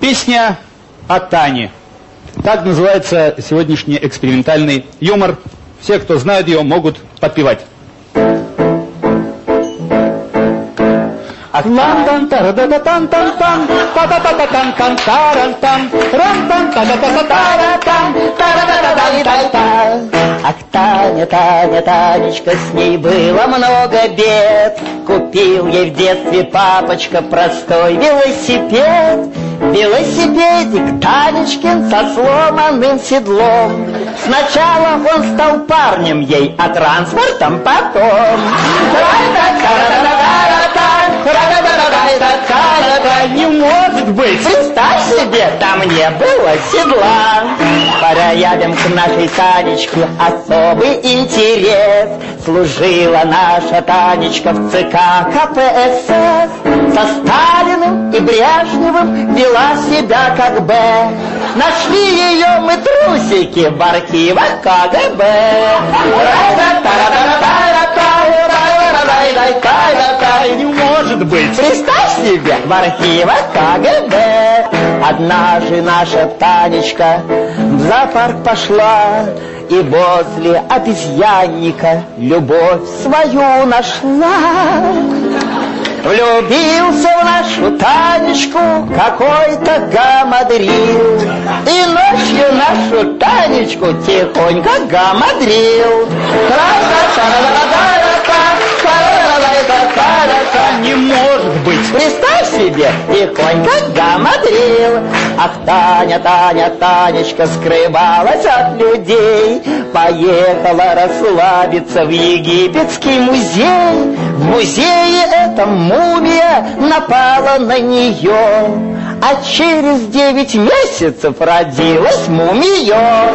Песня о Тане. Так называется сегодняшний экспериментальный юмор. Все, кто знают ее, могут подпевать. Ах, Таня, Таня, Танечка, с ней было много бед. Купил ей в детстве папочка простой велосипед. Велосипедик Танечкин со сломанным седлом. Сначала он стал парнем ей, а транспортом потом. Не может быть! Представь себе, там не было седла. Проявим к нашей Танечке особый интерес. Служила наша Танечка в ЦК КПСС. Со Сталиным и Брежневым вела себя как Б. Нашли ее мы трусики в архивах КГБ. Не может быть! Представь себе, в архивах КГБ. Однажды наша Танечка в зоопарк пошла и возле обезьянника любовь свою нашла. Влюбился в нашу Танечку какой-то гамадрил, и ночью нашу Танечку тихонько гамадрил. Не может быть! Представь себе, тихонько гамадрил. Ах, Таня, Таня, Танечка скрывалась от людей. Поехала расслабиться в египетский музей. В музее эта мумия напала на нее, а через 9 месяцев родилась мумия.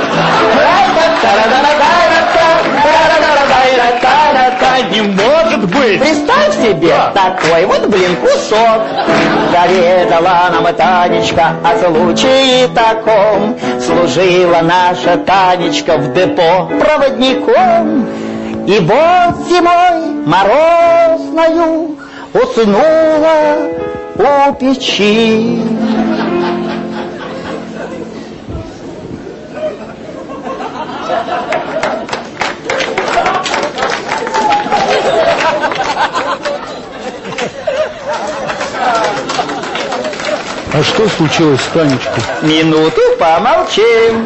Не может быть! Представь себе, такой вот, блин, кусок. Поведала нам Танечка о случае таком. Служила наша Танечка в депо проводником. И вот зимой морозною уснула у печи. А что случилось с Танечкой? Минуту помолчим.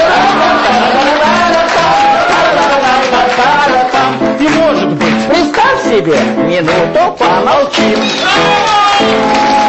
Не может быть! Представь себе, минуту помолчим.